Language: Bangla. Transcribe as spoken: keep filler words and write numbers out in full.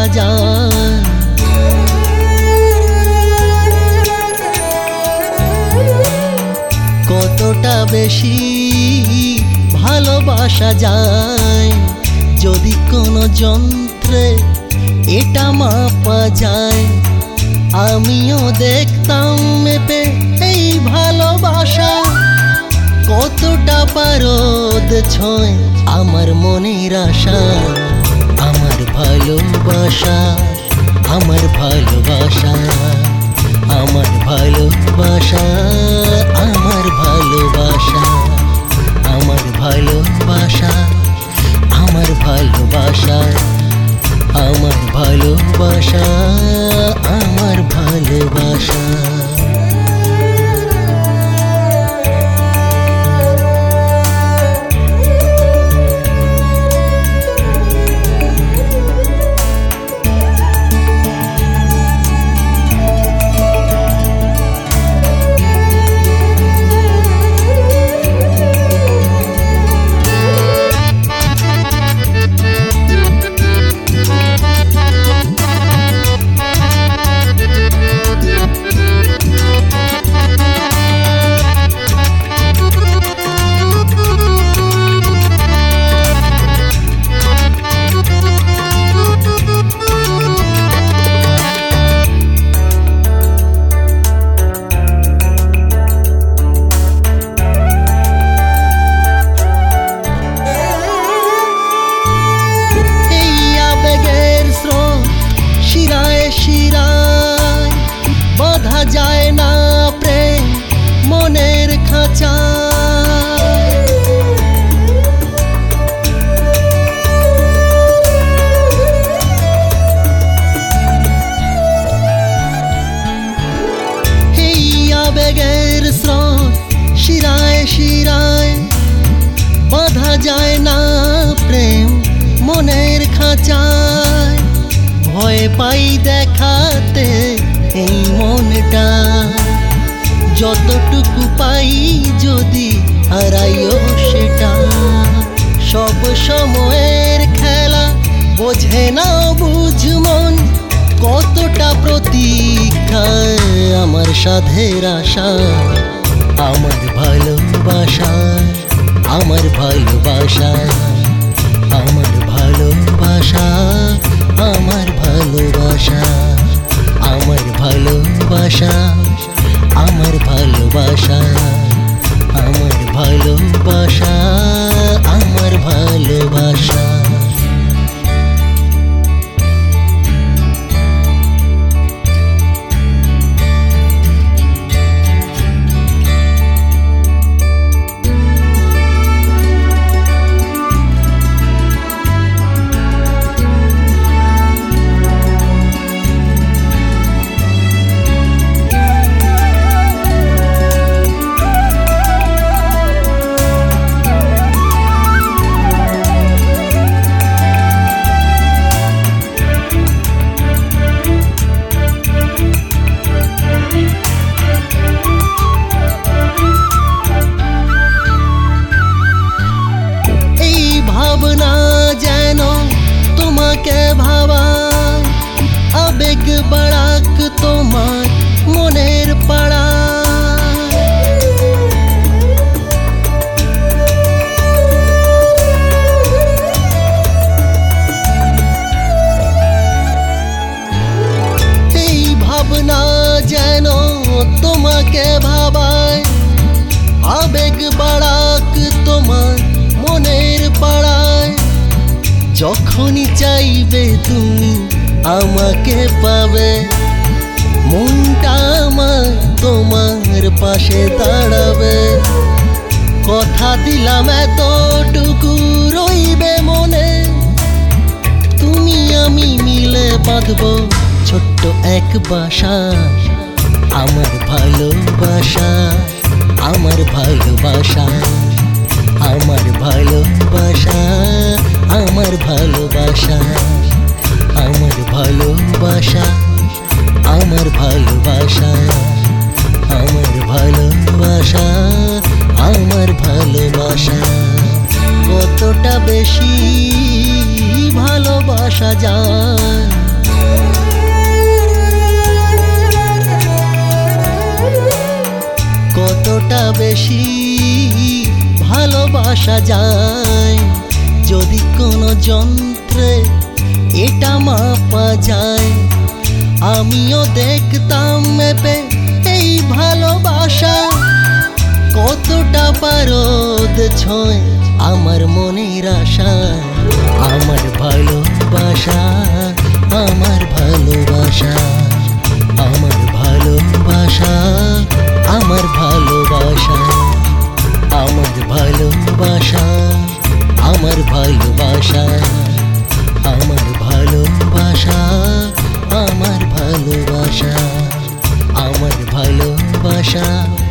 ভালোবাসা যায়। কতটা বেশি ভালোবাসা যায় যদি কোনো যন্ত্রে এটা মাপা যায়। আমিও দেখতাম মেপে এই ভালোবাসা কতটা পারদ ছোঁয় আমার মনের আশা। আমার ভালোবাসা আমার ভালোবাসা আমার ভালোবাসা আমার ভালোবাসা আমার ভালোবাসা আমার ভালোবাসা আমার ভালোবাসা আমার ভালোবাসা। যায় না প্রেম মনের খাঁচায়। এই আবেগের স্রোত শিরায় শিরায় বাঁধা যায় না প্রেম মনের খাঁচায়। ভয় পাই দেখাতে এই মনটা যতটুকু পাই যদি হারাইও সেটা। সব সময়ের খেলা বোঝে না বুঝ মন কতটা প্রতীক্ষায় আমার সাধের আশা। আমার ভালোবাসা আমার ভালোবাসা আমার ভালোবাসা আমার ভালোবাসা আমার ভালোবাসা আমার ভালোবাসা আমার ভালোবাসা আমার ভালোবাসা। যেন তোমাকে ভাবায় আবেগ বাড়াক তোমার মনের পাড়ায়। এই ভাবনা যেন তোমাকে ভাবায় আবেগ বাড়াক তোমার মনের পাড়ায়। যখনই চাইবে তুমি আমাকে পাবে মনটা আমার তোমার পাশে দাঁড়াবে। কথা দিলাম এতটুকু রইবে মনে তুমি আমি মিলে বাঁধবো ছোট্ট এক বাসা। আমার ভালোবাসা আমার ভালোবাসা আমার ভালোবাসা আমার ভালোবাসা আমার ভালোবাসা আমার ভালোবাসা আমার ভালোবাসা আমার ভালোবাসা। কতটা বেশি ভালোবাসা যায় কতটা বেশি ভালোবাসা যায় যদি কোনো যন্ত্রে এটা মাপা যায়। আমিও দেখতাম মেপে এই ভালোবাসা কতটা পারদ ছোঁয় আমার মনের আশা। আমার ভালোবাসা আমার ভালোবাসা আমার ভালোবাসা আমার ভালোবাসা আমার ভালোবাসা আমার ভালোবাসা আমার ভালোবাসা আমার ভালোবাসা আমার ভালোবাসা